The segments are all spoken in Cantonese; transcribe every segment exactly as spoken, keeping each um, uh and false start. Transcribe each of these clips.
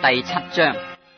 第七章。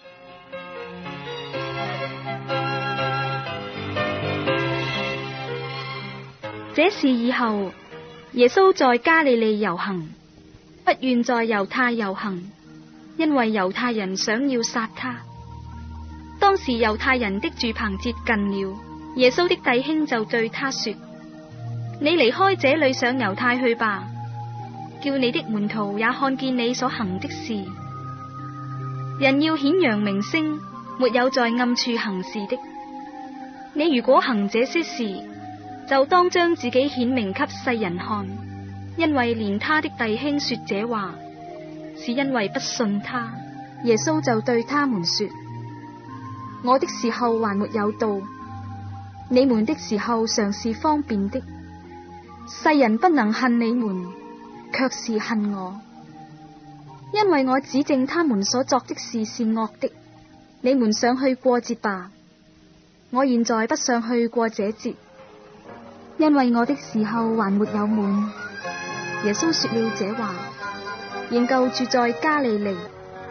這事以後，耶穌在加利利遊行，不願在猶太遊行，因為猶太人想要殺他。當時猶太人的住棚節近了，耶穌的弟兄就對他說：你離開這裏上猶太去吧，叫你的門徒也看見你所行的事。人要顯揚名聲，沒有在暗處行事的。你如果行這些事，就當將自己顯明給世人看，因為連他的弟兄說這話，是因為不信他。耶穌就對他們說：我的時候還沒有到，你們的時候尚是方便的。世人不能恨你們，卻是恨我，因為我指證他們所作的事是惡的。你們想去過節吧，我現在不想去過這節，因為我的時候還沒有滿。耶穌說了這話，仍舊住在加利利。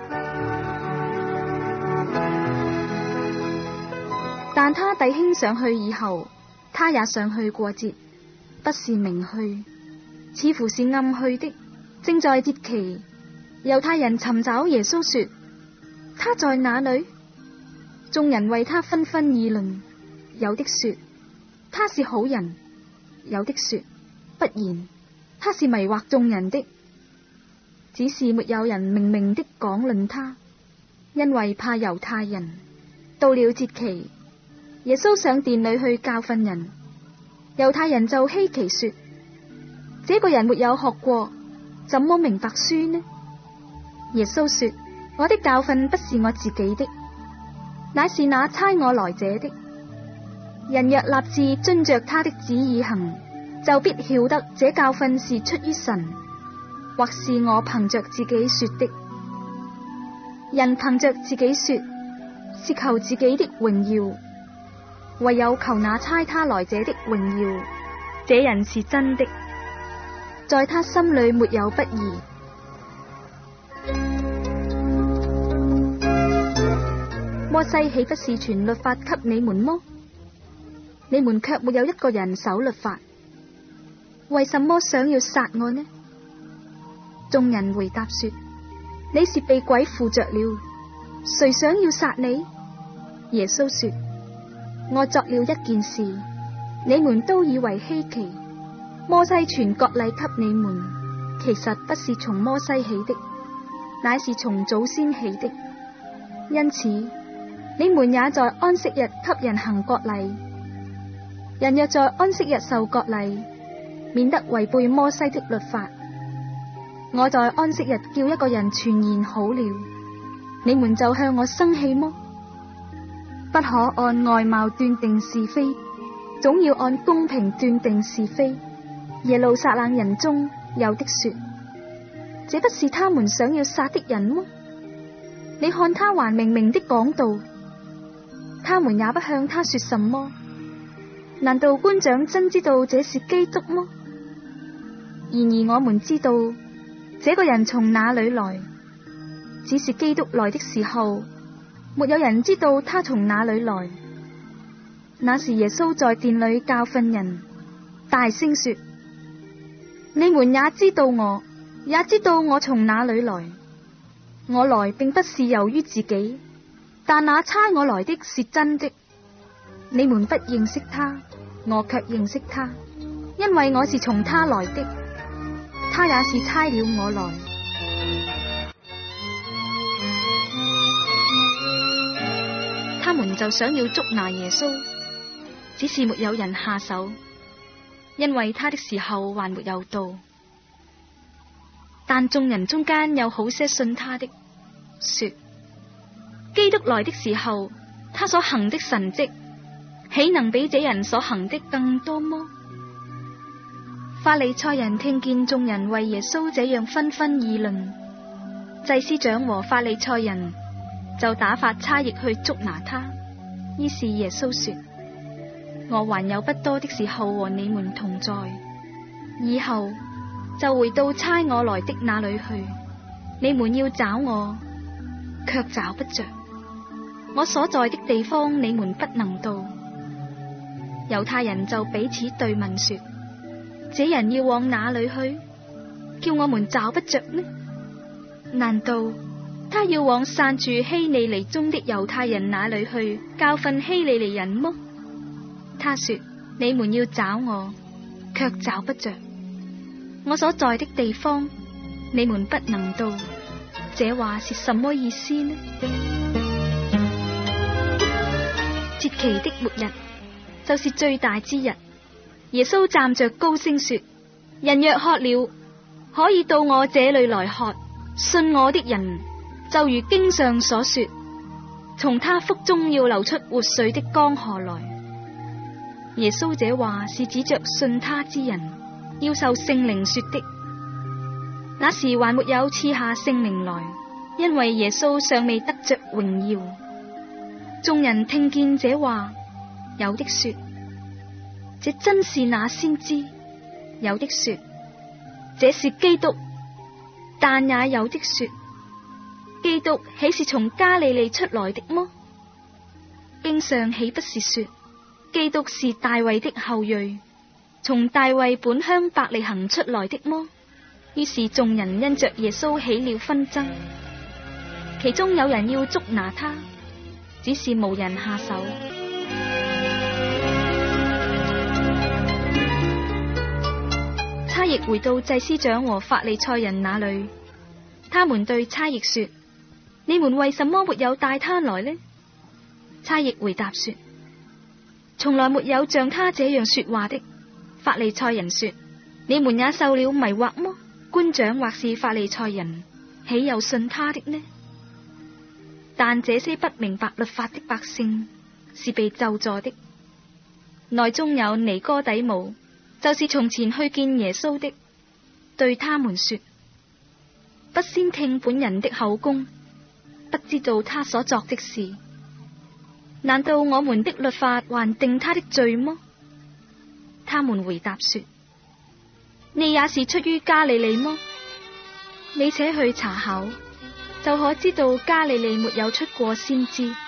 但他弟兄上去以後，他也上去過節，不是明去，似乎是暗去的。正在節期，猶太人尋找耶穌說：他在哪裏？眾人為他紛紛議論，有的說他是好人，有的說不然，他是迷惑眾人的。只是沒有人明明的講論他，因為怕猶太人。到了節期，耶穌上殿裏去教訓人，猶太人就希奇說：這個人沒有學過，怎麼明白書呢？耶穌說：我的教訓不是我自己的，乃是那差我來者的。人若立志遵着他的旨意行，就必曉得這教訓是出於神，或是我憑着自己說的。人憑着自己說，是求自己的榮耀，唯有求那差他來者的榮耀，這人是真的，在他心裏沒有不義。摩西豈不是傳律法給你們麼？你們卻沒有一個人守律法，為什麼想要殺我呢？眾人回答說：你是被鬼附着了，誰想要殺你？耶穌說：我作了一件事，你們都以為稀奇。摩西傳割禮給你們，其實不是從摩西起的，乃是從祖先起的。因此你們也在安息日給人行割禮。人若在安息日受割禮，免得違背摩西的律法。我在安息日叫一個人全然好了，你們就向我生氣麼？不可按外貌斷定是非，總要按公平斷定是非。耶路撒冷人中有的說：這不是他們想要殺的人麼？你看他還明明的講道，他們也不向他說什麼。難道官長真知道這是基督嗎？然而我們知道這個人從哪裏來，只是基督來的時候，沒有人知道他從哪裏來。那時耶穌在殿裏教訓人，大聲說：你們也知道我，也知道我從哪裏來。我來並不是由於自己，但那差我來的是真的。你們不認識他，我卻認識他，因為我是從他來的，他也是差了我來。他們就想要捉拿耶穌，只是沒有人下手，因為他的時候還沒有到。但眾人中間有好些信他的，說：基督來的時候，他所行的神蹟，豈能比這人所行的更多麼？法利賽人聽見眾人為耶穌這樣紛紛議論，祭司長和法利賽人就打發差役去捉拿他。於是耶穌說：我還有不多的時候和你們同在，以後就回到差我來的那裏去。你們要找我， 卻找不着。我所在的地方，你們不能到。猶太人就彼此對問說：這人要往哪裏去？叫我們找不着呢？難道他要往散住希利尼中的猶太人那裏去，教訓希利尼人麼？他說：你們要找我，卻找不着。我所在的地方，你們不能到。這話是什麼意思呢？節期的末日，就是最大之日。耶穌站着高聲說：人若渴了，可以到我這裏來喝。信我的人，就如經上所說，從他腹中要流出活水的江河來。耶穌這話是指着信他之人要受聖靈說的。那時還沒有賜下聖靈來，因為耶穌尚未得着榮耀。眾人聽見這話，有的說：這真是那先知；有的說：這是基督；但也有的說：基督豈是從加利利出來的麼？經上豈不是說，基督是大衛的後裔，從大衛本鄉伯利恆出來的麼？於是眾人因着耶穌起了紛爭，其中有人要捉拿他，只是無人下手。差役回到祭司長和法利賽人那裏，他們對差役說：你們為什麼沒有帶他來呢？差役回答說：從來沒有像他這樣說話的。法利賽人說：你們也受了迷惑麼？官長或是法利賽人，豈有信他的呢？但這些不明白律法的百姓是被咒詛的。內中有尼哥底母，就是從前去見耶穌的，對他們說：不先聽本人的口供，不知道他所作的事，難道我們的律法還定他的罪麼？他們回答說：你也是出於加利利麼？你且去查考，就可知道加利利沒有出過先知。